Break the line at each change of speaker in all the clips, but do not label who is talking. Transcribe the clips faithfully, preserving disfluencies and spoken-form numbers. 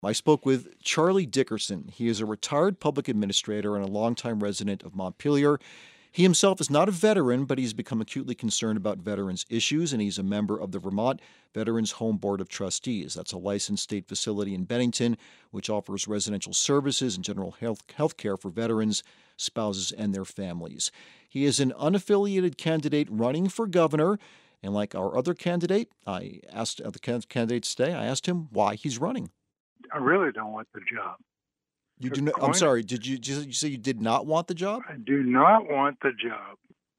I spoke with Charlie Dickerson. He is a retired public administrator and a longtime resident of Montpelier. He himself is not a veteran, but he's become acutely concerned about veterans' issues, and he's a member of the Vermont Veterans Home Board of Trustees. That's a licensed state facility in Bennington, which offers residential services and general health, health care for veterans, spouses, and their families. He is an unaffiliated candidate running for governor, and like our other candidate, I asked other candidates today, I asked him why he's running.
I really don't want the job.
You
To
do not, I'm
coin-
sorry, did you, did you say you did not want the job?
I do not want the job.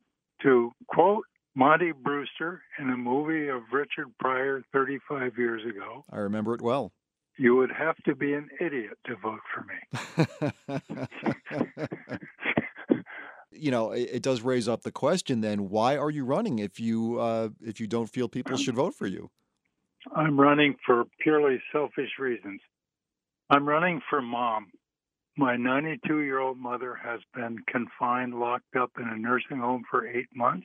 To quote Monty Brewster in a movie of Richard Pryor thirty-five years ago,
I remember it well.
you would have to be an idiot to vote for me.
You know, it, it does raise up the question then, why are you running if you uh, if you don't feel people should vote for you?
I'm running for purely selfish reasons. I'm running for Mom. My ninety-two-year-old mother has been confined, locked up in a nursing home for eight months,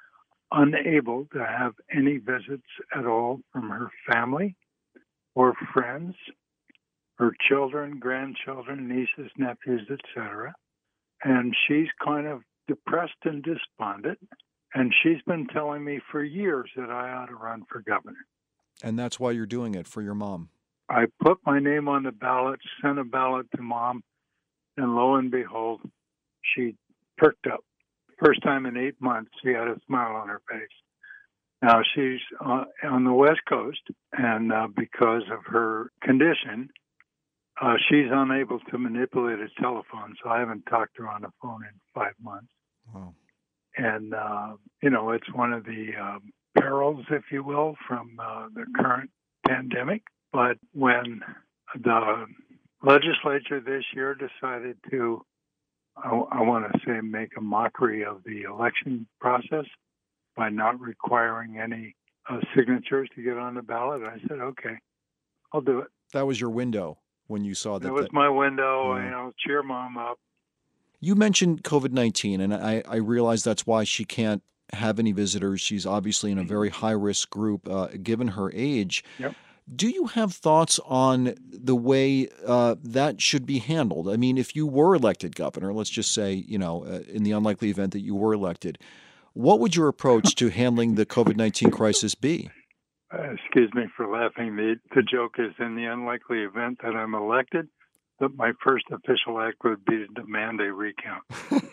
unable to have any visits at all from her family or friends, her children, grandchildren, nieces, nephews, et cetera. And she's kind of depressed and despondent. And she's been telling me for years that I ought to run for governor.
And that's why you're doing it, for your mom.
I put my name on the ballot, sent a ballot to Mom, and lo and behold, she perked up. First time in eight months, she had a smile on her face. Now, she's uh, on the West Coast, and uh, because of her condition, uh, she's unable to manipulate a telephone, so I haven't talked to her on the phone in five months.
Wow.
And, uh, you know, it's one of the um, perils, if you will, from uh, the current pandemic. But when the legislature this year decided to, I, I want to say, make a mockery of the election process by not requiring any uh, signatures to get on the ballot, I said, okay, I'll do it.
That was your window when you saw that.
That was
that,
my window,
yeah.
you know, cheer Mom up.
You mentioned COVID nineteen, and I, I realize that's why she can't have any visitors. She's obviously in a very high-risk group, uh, given her age.
Yep.
Do you have thoughts on the way uh, that should be handled? I mean, if you were elected governor, let's just say, you know, uh, in the unlikely event that you were elected, what would your approach to handling the COVID nineteen crisis be?
Uh, excuse me for laughing. The, the joke is, in the unlikely event that I'm elected, that my first official act would be to demand a recount.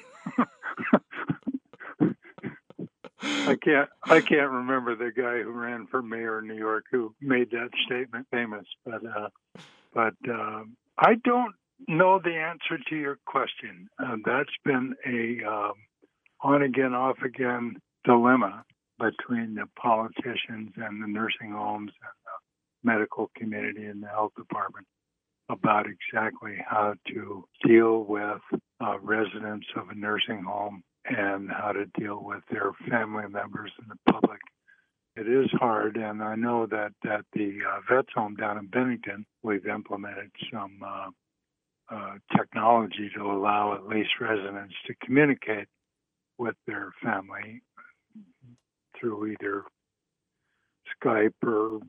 I can't I can't remember the guy who ran for mayor of New York who made that statement famous, but uh, but uh, I don't know the answer to your question. Uh, that's been a um, on again, off again dilemma between the politicians and the nursing homes and the medical community and the health department about exactly how to deal with uh, residents of a nursing home and how to deal with their family members and the public. It is hard, and I know that at the uh, Vets Home down in Bennington, we've implemented some uh, uh, technology to allow at least residents to communicate with their family through either Skype or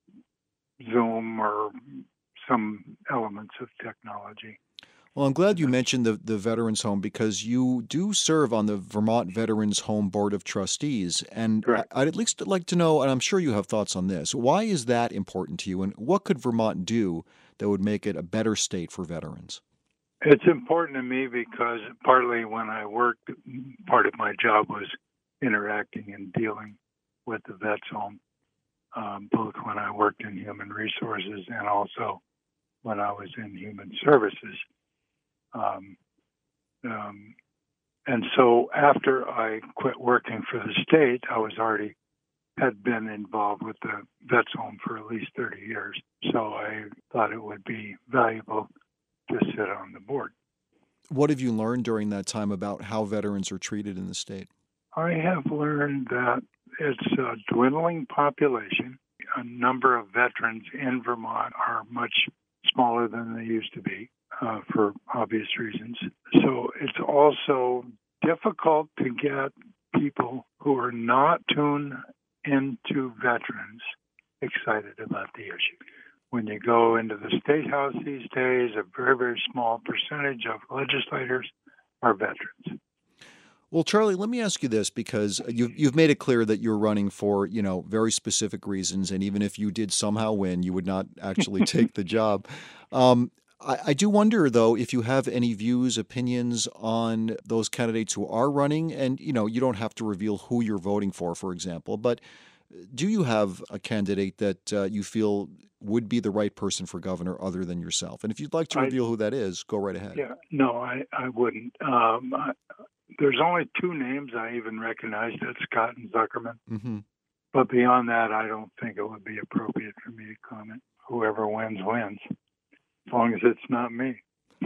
Zoom or some elements of technology.
Well, I'm glad you mentioned the, the Veterans Home because you do serve on the Vermont Veterans Home Board of Trustees. And
Correct.
I'd at least like to know, and I'm sure you have thoughts on this, why is that important to you? And what could Vermont do that would make it a better state for veterans?
It's important to me because partly when I worked, part of my job was interacting and dealing with the Vets Home, um, both when I worked in human resources and also when I was in human services. Um, um, and so after I quit working for the state, I was already had been involved with the Vets Home for at least thirty years. So I thought it would be valuable to sit on the board.
What have you learned during that time about how veterans are treated in the state?
I have learned that it's a dwindling population. A number of veterans in Vermont are much smaller than they used to be. Uh, for obvious reasons. So it's also difficult to get people who are not tuned into veterans excited about the issue. when you go into the state house these days, a very, very small percentage of legislators are veterans.
Well, Charlie, let me ask you this, because you've, you've made it clear that you're running for, you know, very specific reasons. And even if you did somehow win, you would not actually take the job. Um, I, I do wonder, though, if you have any views, opinions on those candidates who are running. And, you know, you don't have to reveal who you're voting for, for example. But do you have a candidate that uh, you feel would be the right person for governor other than yourself? And if you'd like to
I,
reveal who that is, go right ahead.
Yeah, no, I, I wouldn't. Um, I, there's only two names I even recognize, that's Scott and Zuckerman.
Mm-hmm.
But beyond that, I don't think it would be appropriate for me to comment. Whoever wins, wins, as long as it's not me.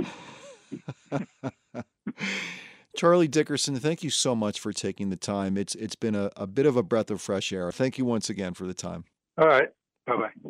Charlie Dickerson, thank you so much for taking the time. It's It's been a, a bit of a breath of fresh air. Thank you once again for the time.
All right. Bye-bye.